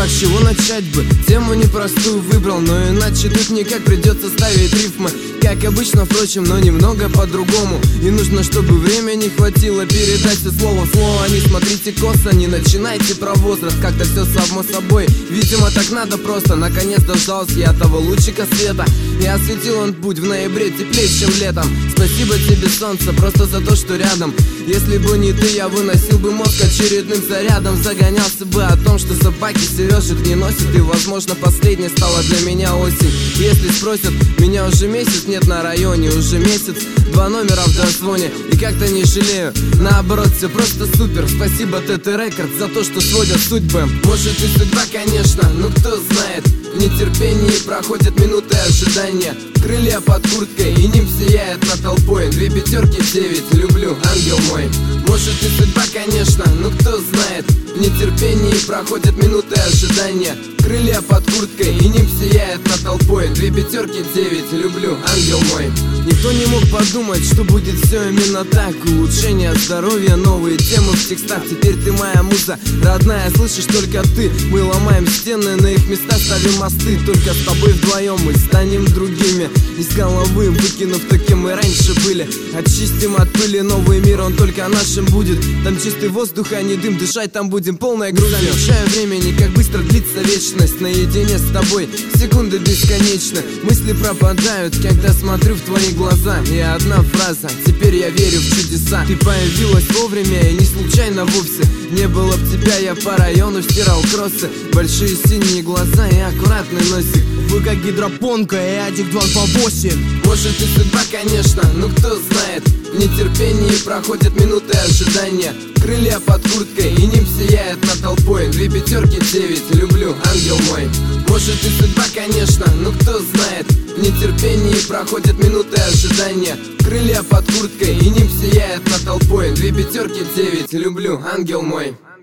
Так с чего начать бы? Тему непростую выбрал, но иначе тут никак придется ставить рифмы. Как обычно, впрочем, но немного по-другому. И нужно, чтобы времени хватило передать все слово в слово. Не смотрите косо, не начинайте про возраст. Как-то все само собой, видимо так надо просто. Наконец дождался я того лучика света, и осветил он путь в ноябре теплее, чем летом. Спасибо тебе, солнце, просто за то, что рядом. Если бы не ты, я выносил бы мозг очередным зарядом. Загонялся бы о том, что собаки сережек не носят. И возможно последней стала для меня осень. Если спросят, меня уже месяц нет на районе. Уже месяц, 2 номера в дозвоне. И как-то не жалею, наоборот, все просто супер. Спасибо ТТ Рекордс за то, что сводят судьбы. Может и судьба, конечно, но кто знает. В нетерпении проходят минуты ожидания. Крылья под курткой, и ним сияет над толпой. 2 пятерки 9, люблю, ангел мой. Может и судьба, конечно, но кто знает. В нетерпении проходят минуты ожидания. Крылья под курткой, и ним сияет над толпой. 2 пятерки 9, люблю, ангел мой. Никто не мог подумать, что будет все именно так. Улучшение здоровья, новые темы в текстах. Теперь ты моя муза, родная, слышишь только ты. Мы ломаем стены, на их места ставим мосты. Только с тобой вдвоем мы станем другими. Из головы выкинув то, кем мы раньше были. Очистим от пыли новый мир, он только нашим будет. Там чистый воздух, а не дым, дышать там будем полной грудью. Замечаю времени, как быстро длится вечность. Наедине с тобой секунды бесконечны. Мысли пропадают, когда смотрю в твои глаза. И одна фраза: теперь я верю в чудеса. Ты появилась вовремя и не случайно вовсе. Не было б тебя, я по району стирал кроссы. Большие синие глаза и аккуратный носик. Вы как гидропонка и аддикт 2 по 8. Может и судьба, конечно, но кто знает. В нетерпении проходят минуты ожидания. Крылья под курткой, и ним сияет над толпой. 2 пятерки 9, люблю, ангел мой. Может и судьба, конечно, но кто знает. В нетерпении проходят минуты ожидания. Крылья под курткой, и ним сияет над толпой. 2 пятерки 9, люблю, ангел мой.